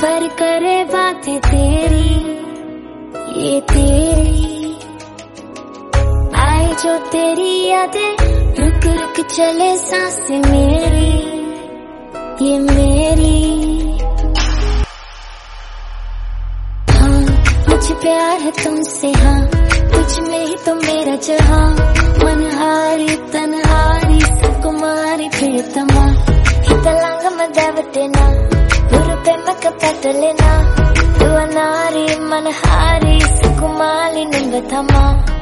पर करे बातें तेरी, ये तेरी आए जो तेरी यादें, रुक रुक चले सांसें मेरी, ये मेरी। हाँ मुझे प्यार है तुमसे, हाँ तुझ में ही तो मेरा जहाँ, मनहारी तनहारी सुकुमारी प्रियतमा, हितलांग मदवतेना गुरुपे मकपतलेना, तुअनारी मनहारी सुकुमारी निंगथमा।